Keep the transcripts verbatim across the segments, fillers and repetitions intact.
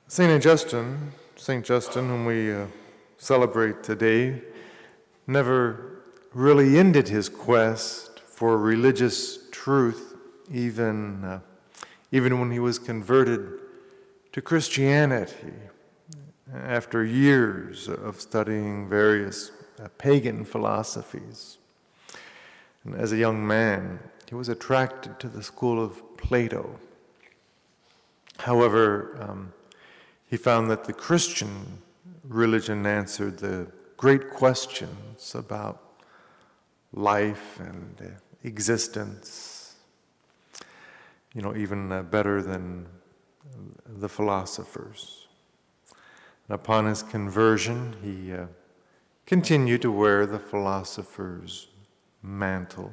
Saint Justin, Saint Justin, whom we uh, celebrate today, never really ended his quest for religious truth, even, uh, even when he was converted to Christianity after years of studying various uh, pagan philosophies. And as a young man, he was attracted to the school of Plato. However, um, he found that the Christian religion answered the great questions about life and uh, existence, you know, even uh, better than the philosophers. And upon his conversion, he uh, continued to wear the philosopher's mantle.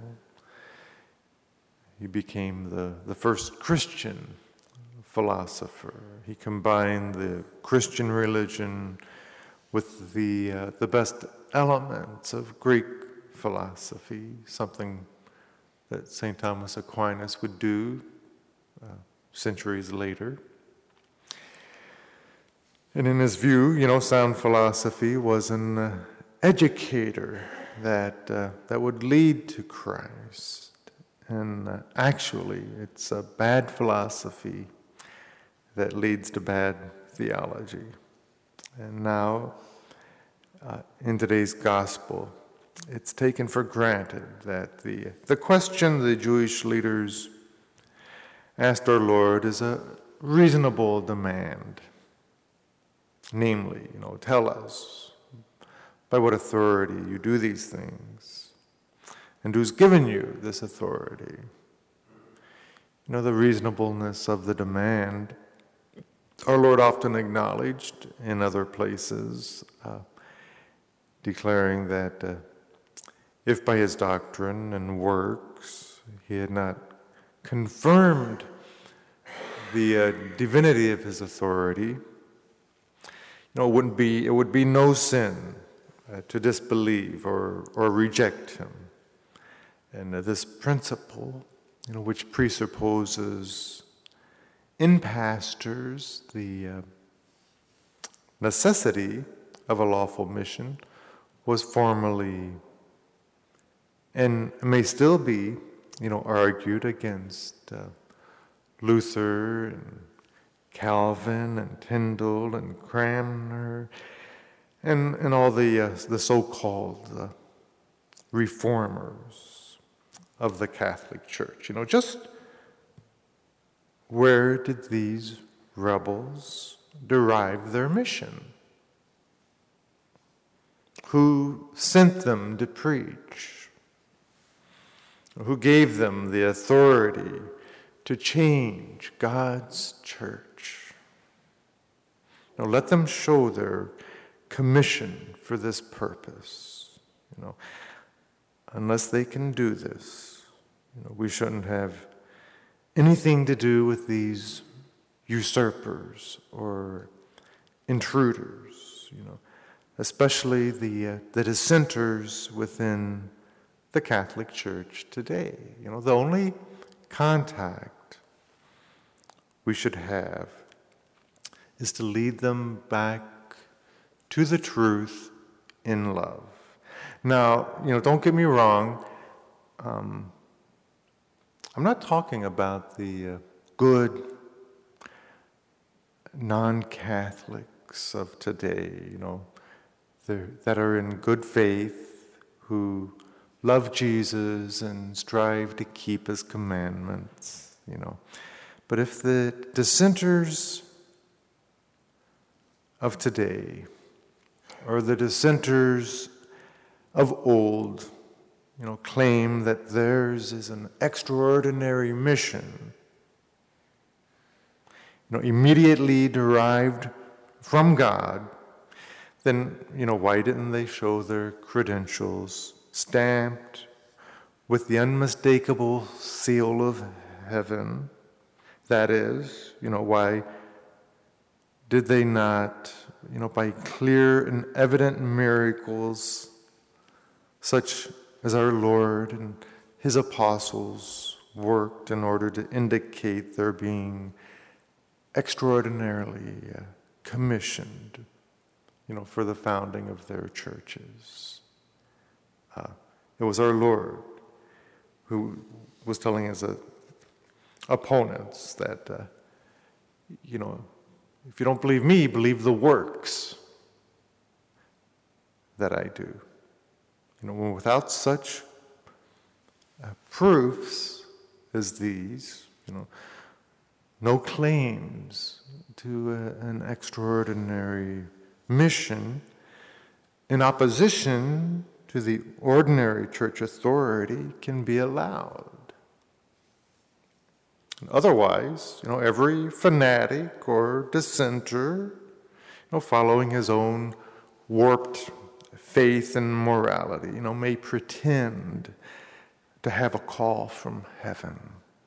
He became the, the first Christian philosopher. He combined the Christian religion with the uh, the best elements of Greek philosophy, something that Saint Thomas Aquinas would do uh, centuries later. And in his view, you know, sound philosophy was an uh, educator that uh, that would lead to Christ. And uh, actually, it's a bad philosophy that leads to bad theology. And now, uh, in today's gospel, it's taken for granted that the, the question the Jewish leaders asked our Lord is a reasonable demand. Namely, you know, tell us by what authority you do these things, and who's given you this authority. You know, the reasonableness of the demand our Lord often acknowledged in other places, uh, declaring that uh, if by his doctrine and works he had not confirmed the uh, divinity of his authority, you know, it wouldn't be it would be no sin uh, to disbelieve or or reject him. And uh, this principle, you know, which presupposes in pastors the uh, necessity of a lawful mission, was formerly and may still be, you know, argued against uh, Luther and Calvin and Tyndale and Cranmer and and all the uh, the so-called uh, reformers of the Catholic Church. You know, just where did these rebels derive their mission? Who sent them to preach? Who gave them the authority to change God's church? Now let them show their commission for this purpose. You know, unless they can do this, you know, we shouldn't have anything to do with these usurpers or intruders, you know, especially the uh, the dissenters within the Catholic Church today. You know, the only contact we should have is to lead them back to the truth in love. Now, you know, don't get me wrong. Um, I'm not talking about the uh, good non-Catholics of today, you know, that are in good faith, who love Jesus and strive to keep his commandments, you know. But if the dissenters of today, or the dissenters of old, you know, claim that theirs is an extraordinary mission, you know, immediately derived from God, then, you know, why didn't they show their credentials stamped with the unmistakable seal of heaven? That is, you know, why did they not, you know, by clear and evident miracles, such as our Lord and his apostles worked in order to indicate their being extraordinarily uh, commissioned, you know, for the founding of their churches. Uh, it was our Lord who was telling his uh, opponents that, uh, you know, if you don't believe me, believe the works that I do. You know, without such uh, proofs as these, you know, no claims to a, an extraordinary mission in opposition to the ordinary church authority can be allowed. Otherwise, you know, every fanatic or dissenter, you know, following his own warped faith and morality, you know, may pretend to have a call from heaven.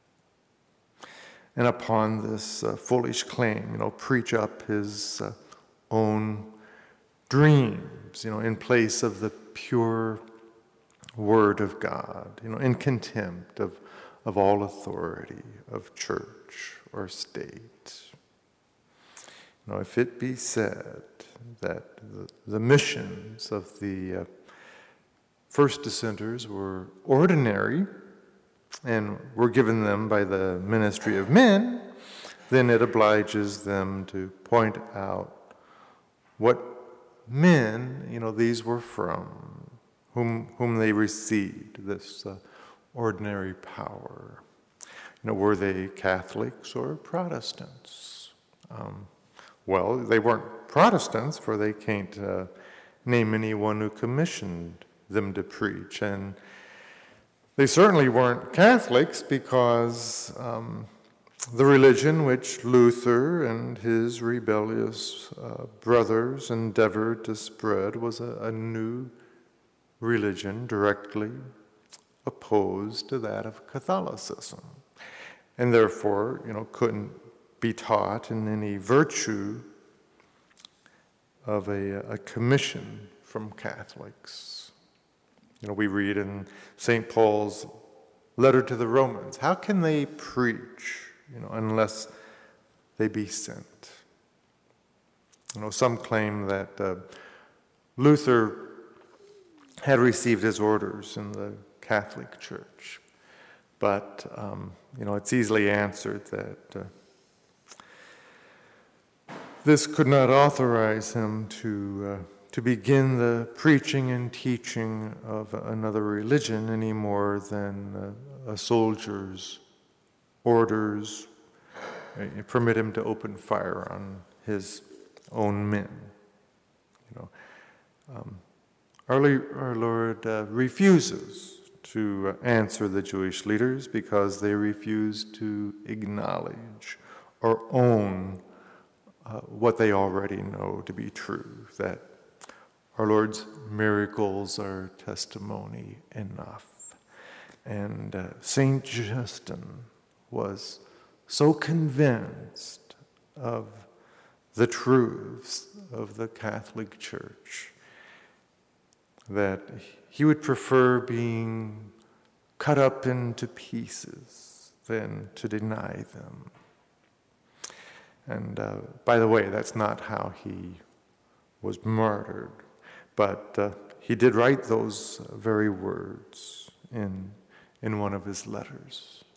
And upon this uh, foolish claim, you know, preach up his uh, own dreams, you know, in place of the pure Word of God, you know, in contempt of, of all authority of church or state. You know, if it be said that the, the missions of the uh, first dissenters were ordinary and were given them by the ministry of men, then it obliges them to point out what men, you know, these were from, whom, whom they received this uh, ordinary power. You know, were they Catholics or Protestants? Um, well, they weren't Protestants, for they can't uh, name anyone who commissioned them to preach. And they certainly weren't Catholics, because um, the religion which Luther and his rebellious uh, brothers endeavored to spread was a, a new religion directly opposed to that of Catholicism, and therefore, you know, couldn't be taught in any virtue of a, a commission from Catholics. You know, we read in Saint Paul's letter to the Romans, how can they preach, you know, unless they be sent? You know, some claim that uh, Luther had received his orders in the Catholic Church, but um, you know, it's easily answered that uh, this could not authorize him to uh, to begin the preaching and teaching of another religion any more than uh, a soldier's orders uh, permit him to open fire on his own men. You know, um, our, our Lord uh, refuses to answer the Jewish leaders because they refuse to acknowledge or own uh, what they already know to be true, that our Lord's miracles are testimony enough. And uh, Saint Justin was so convinced of the truths of the Catholic Church that he would prefer being cut up into pieces than to deny them. And uh, by the way, that's not how he was martyred, but uh, he did write those very words in, in one of his letters.